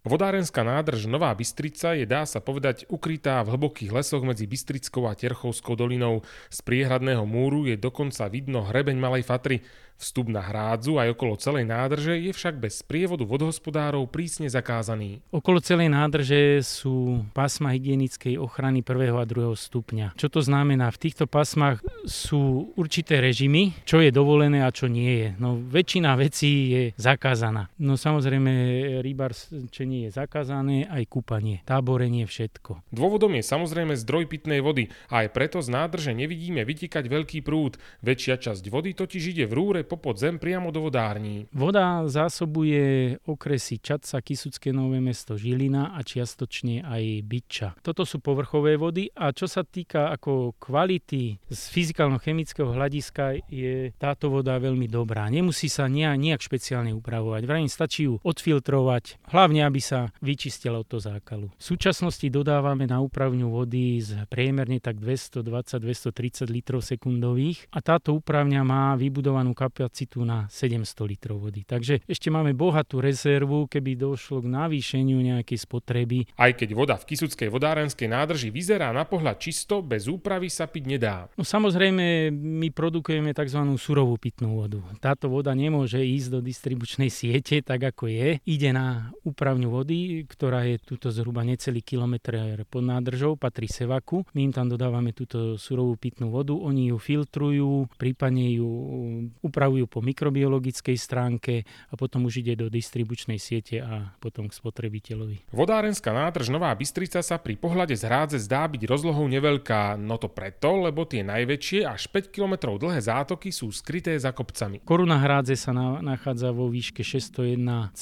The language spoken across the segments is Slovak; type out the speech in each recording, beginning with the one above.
Vodárenská nádrž Nová Bystrica je, dá sa povedať, ukrytá v hlbokých lesoch medzi Bystrickou a Terchovskou dolinou. Z priehradného múru je dokonca vidno hrebeň Malej Fatry. Vstup na hrádzu aj okolo celej nádrže je však bez sprievodu vodohospodárov prísne zakázaný. Okolo celej nádrže sú pásma hygienickej ochrany 1. a 2. stupňa. Čo to znamená? V týchto pásmach sú určité režimy, čo je dovolené a čo nie je. No, väčšina vecí je zakázaná. No samozrejme, rybárčenie je zakázané, aj kúpanie, táborenie, všetko. Dôvodom je samozrejme zdroj pitnej vody a aj preto z nádrže nevidíme vytekať veľký prúd. Väčšia časť vody totiž ide v rúre popod zem priamo do vodární. Voda zásobuje okresy Čadca, Kysucké Nové Mesto, Žilina a čiastočne aj Byča. Toto sú povrchové vody a čo sa týka ako kvality z fyzikálno-chemického hľadiska, je táto voda veľmi dobrá. Nemusí sa nejak špeciálne upravovať. Vrajím, stačí ju odfiltrovať, hlavne aby sa vyčistila od toho zákalu. V súčasnosti dodávame na úpravňu vody z priemerne tak 220-230 litrov sekundových a táto úpravňa má vybudovanú kapacitu na 700 litrov vody. Takže ešte máme bohatú rezervu, keby došlo k navýšeniu nejakej spotreby. Aj keď voda v Kysuckej vodárenskej nádrži vyzerá na pohľad čisto, bez úpravy sa piť nedá. No samozrejme, my produkujeme tzv. Surovú pitnú vodu. Táto voda nemôže ísť do distribučnej siete, tak ako je. Ide na úpravňu vody, ktorá je tuto zhruba necelý kilometr pod nádržou, patrí Sevaku. My im tam dodávame túto surovú pitnú vodu, oni ju filtrujú, prípadne ju upravujú po mikrobiologickej stránke a potom už ide do distribučnej siete a potom k spotrebiteľovi. Vodárenská nádrž Nová Bystrica sa pri pohľade z hrádze zdá byť rozlohou neveľká, no to preto, lebo tie najväčšie až 5 km dlhé zátoky sú skryté za kopcami. Koruna hrádze sa nachádza vo výške 601,83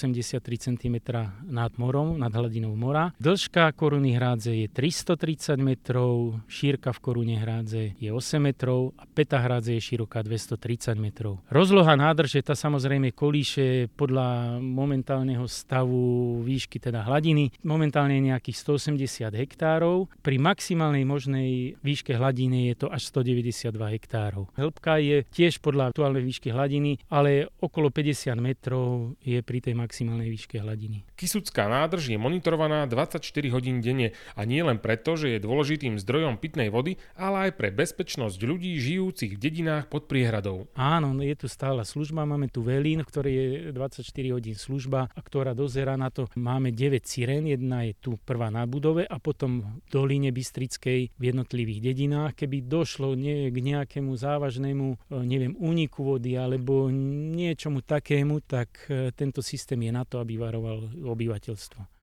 cm nad morom, nad hladinou mora. Dĺžka koruny hrádze je 330 metrov, šírka v korune hrádze je 8 metrov a päta hrádze je široká 230 metrov. Rozloha nádrže tá samozrejme kolíše podľa momentálneho stavu výšky teda hladiny. Momentálne je nejakých 180 hektárov. Pri maximálnej možnej výške hladiny je to až 192 hektárov. Hĺbka je tiež podľa aktuálnej výšky hladiny, ale okolo 50 metrov je pri tej maximálnej výške hladiny. Kysucká nádrž je monitorovaná 24 hodín denne a nie len preto, že je dôležitým zdrojom pitnej vody, ale aj pre bezpečnosť ľudí žijúcich v dedinách pod priehradou. Áno, je tu stála služba, máme tu velín, v ktorej je 24 hodín služba a ktorá dozerá na to. Máme 9 sirén, jedna je tu prvá na budove a potom v doline Bystrickej v jednotlivých dedinách. Keby došlo k nejakému závažnému, úniku vody alebo niečomu takému, tak tento systém je na to, aby varoval obyvateľstvo.